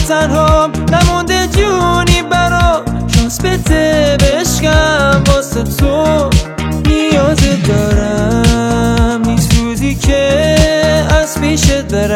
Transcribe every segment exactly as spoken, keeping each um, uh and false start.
تنهام نمونده جونی برام، شانس بده بشکم واسه تو نیازت دارم، نیست روزی که از پیشت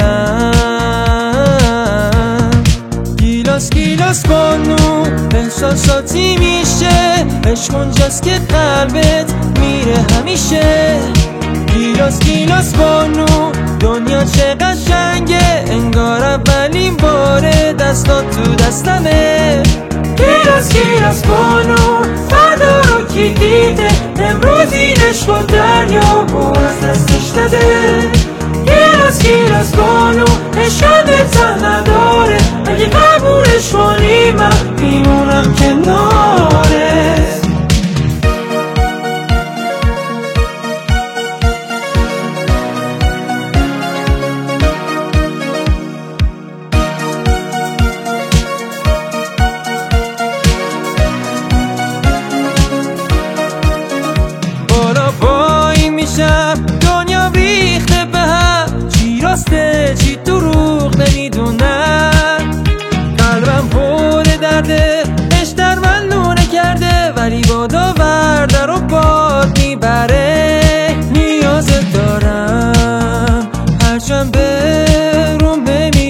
برم. گیلاس گیلاس بانو احساساتی میشه، عشق اونجاست که قلبت میره همیشه. گیلاس گیلاس بانو دنیا چه قشنگه، انگار اولین باره دستات تو دستمه. گیلاس گیلاس بانو فردا رو کی دیده، امروز این عشق و دریا و از دستش داده. گیلاس گیلاس بانو عشق ته نداره، اگه قبولش کنی من میمونم کنارت. دنیا ریخته به هم، چی راسته چی دروغ نمیدونم. قلبم پر درده، عشق در من لونه کرده، ولی بادا ورده رو باد میبره. نیازت دارم هرچند به روم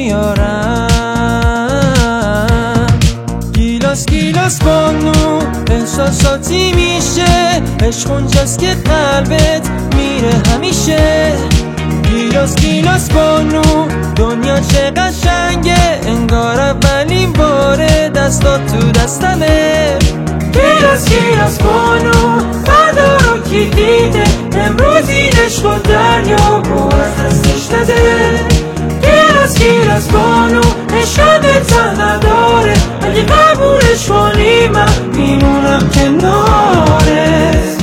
نمیارم. گیلاس گیلاس بانو احساساتی میشه، عشق اونجاست که قلبت میره همیشه. گیلاس گیلاس بانو دنیا چه قشنگه، انگار اولین باره دستات تو دستمه. گیلاس گیلاس بانو فردا رو کی دیده، امروز این عشق و دریا و از دستش داده. گیلاس گیلاس بانو عشق ته نداره، اگه قبولش کنی من میمونم کنارت.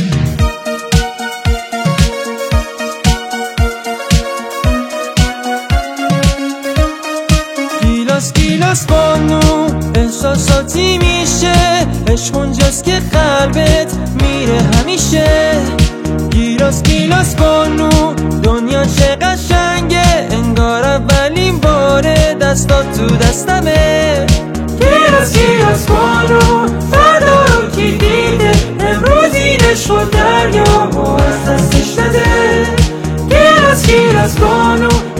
گیلاس گیلاس بانو احساساتی میشه، عشق اونجاست که قلبت میره همیشه. گیلاس گیلاس بانو دنیا چه قشنگه، انگار اولین باره دستات تو دستمه. گیلاس گیلاس بانو فردا رو کی دیده، امروز این عشق و دریا و از دستش داده. گیلاس گیلاس بانو